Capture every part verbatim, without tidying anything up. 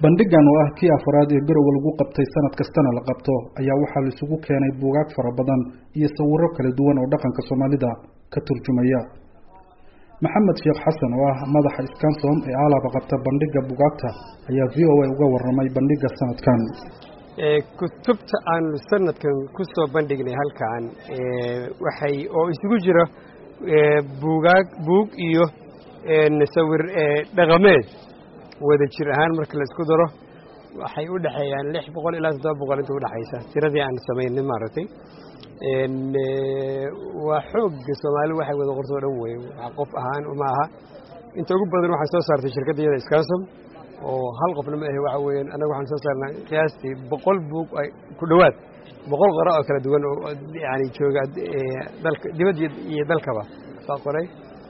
bandhigan oo ah kii afraad ee Garowe lagu qabtay sanad kastana la qabto ayaa waxaa la isugu keenay buugaag fara badan iyo sawirro kala duwan oo dhaqanka Soomaalida ka turjumaya. Maxamed Sheekh Xasan oo ah madaxa Iskansom ee Aalaba qabta bandhiga buugaagta ayaa V O A uga warramay bandhiga sanadkan. ee kutubta aan sanadkan ku soo bandhignay halkaan ee waxay oo isugu jira ee buugaag buug iyo ee sawir ee dhaqameed wada jir ahaan marka la isku daro waxay u dhaxeeyaan lix boqol ilaa toddoba boqol inta u dhaxaysa tiradii aan sameynay maartay een waa xoog Soomaali waxay wada qorto dhan weey wax qof ahaan uma aha inta ugu badan waxa soo saartay shirkadda Iskansom oo hal qofna ma ahay waxa weeyaan anagu waxaan soo saarnay qiyaastii boqol buug ay ku dhawaad boqol qora oo kala duwan oo yaani jooga dalka dibadda iyo dalkaba soo qoray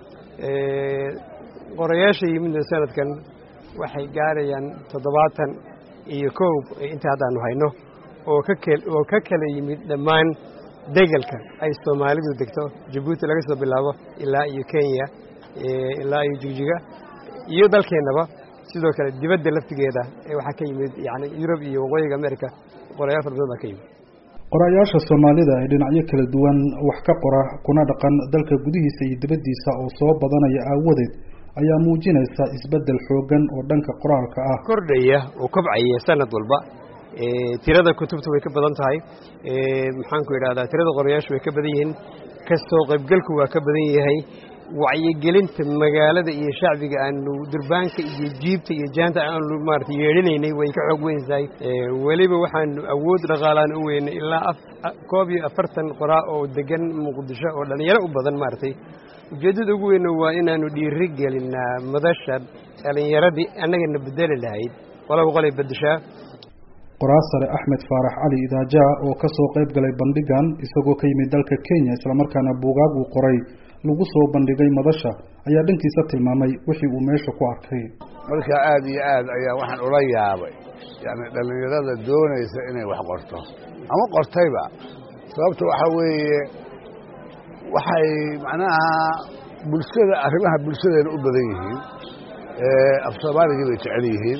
ee qorayaasha yimid sanadkan waxay gaarayaan toddobaatan iyo kow inta hadaan hayno oo ka kale oo ka kala yimid dhamaan deegalka ay Soomaalidu degto Djibouti laga soo bilaabo ilaa iyo Kenya ee ilaa iyo Jigjiga iyo dalkeenaba sidoo kale dibadda laftigeeda ee waxa ka yimid yaani Europe iyo Waqooyiga America qorayaal fara badan ka yimid qorayaasha Soomaalida ay dhinacyo kala duwan wax ka qora kuna dhaqan dalka gudihiisa iyo dibaddiisa oo soo badanaya aawadeed ayaa muujinaysa isbedel xoogan oo dhanka qoraalka ah kordhaya oo kobcaya sanad walba ee tirada kutubta way ka badan tahay ee maxaan ku yiraahdaa tirada qorayaashu way ka badan yihiin ka soo qaybgalku waa ka badan yahay wacyigelinta magaalada iyo shacbiga aan durbaanka iyo jiibta iyo jaanta aan maartay yeelinaynay way ka xoog weynay ee waliba waxaan awood dhaqaalaan u weynay ilaa koob iyo afartan qoraa oo degan Muqdisho oo dhalinyaro u badan maartay ujeedada ugu weyn waa inaanu dhiiri gelinaa madasha dhalinyaradii annagana bedeli lahayd walaal qolay bedeshaa qoraasare Axmed Faarax Ali Idaaja oo ka soo qayb galay bandhigan isagoo ka yimid dalka Kenya isla markaana buugaag uu qoray lagu soo bandhigay madasha ayaa dhankiisa tilmaamay wixii uu meesha ku arkay marka aad iyo aad ayaa waxaan ula yaabay yaani dhalinyarada doonaysa inay wax qorto ama qortayba sababta waxa weeye waxay macnaha bulshada arrimaha bulshadeena u badan yihiin ee af Soomaaliga bay jecel yihiin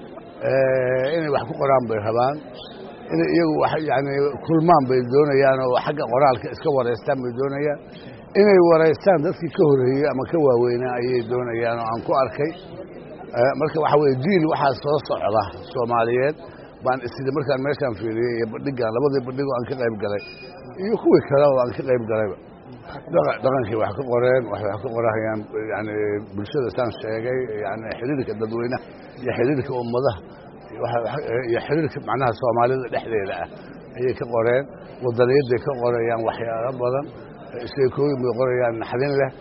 ee inay wax ku qoraan bay rabaan inay iyagu wax yaani kulmaan bay doonayaan oo xagga qoraalka iska wareystaan bay doonayaan inay wareystaan dadkii ka horeeyay ama ka waaweynaa ayay doonayaan oo aan ku arkay marka waxa weeye diil waxa soo socda Soomaaliyeed baan isla markaan meeshaan fiiriyay iyo bandhigan labadii bandhigo aan ka qayb galay iyo kuwii kale oo aan ka qayb galayba dhaqankii wax ka qoreen wax ka qorahayaan yaani bulshada saan sheegay yaani xiriirka dadweynaha iyo xiriirka ummadaha iyo xiriirka macnaha Soomaalida dhexdeeda ah ayay ka qoreen waddaniyada ka qorayaan waxyaalo badan sheekooyin bay qorayaan naxdin leh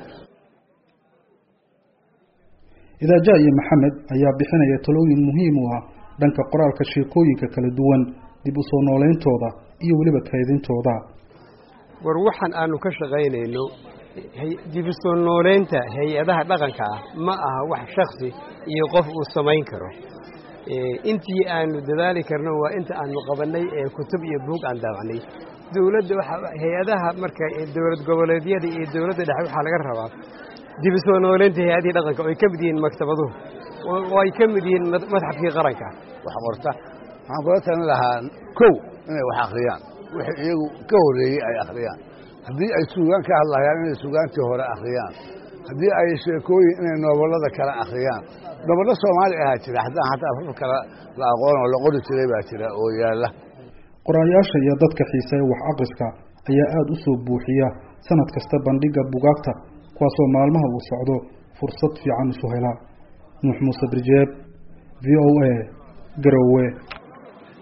Idaaja iyo Maxamed ayaa bixinaya talooyin muhiim u ah dhanka qoraalka sheekooyinka kala duwan dib u soo nooleentooda iyo waliba kaydintooda war waxaan aanu ka shaqaynayno dib u soo nooleenta hay'adaha dhaqanka ah ma aha wax shakhsi iyo qof uu samayn karo ee intii aanu dadaali karno waa inta aanu qabanay ee kutub iyo buug aan daabacnay dawladda waxa hay'adaha marka dawlad goboleedyada iyo dawladda dhexe waxa laga rabaa dib u soo nooleenta hay'adaha dhaqanka oo ay ka mid yihiin maktabaduhu oo ay ka mid yihiin madxafkii qaranka wax qorta waxaan kula talin lahaa kow inay wax akhriyaan wixii iyagu ka horeeyay ay akhriyaan haddii ay suugaan ka hadlayaan inay suugaantii hore akhriyaan haddii ay sheekooyin inay nooballada kala akhriyaan nooballa Soomaali ah jira haddana hataa afar kala la aqoon oo la qori jiray baa jira oo yaala qorayaasha iyo dadka xiiseeya wax akhriska ayaa aad u soo buuxiya sanad kasta bandhiga buugaagta kuwaasoo maalmaha uu socdo fursad fiican isu hela Nuux Muuse Birjeeb V O A Garowe.